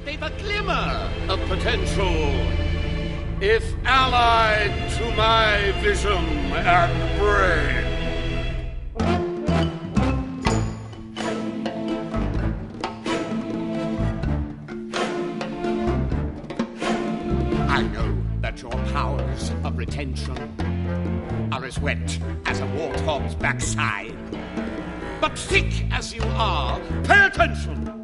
they've a glimmer of potential. If allied to my vision and brain. I know that your powers of retention are as wet as a warthog's backside. But thick as you are, pay attention.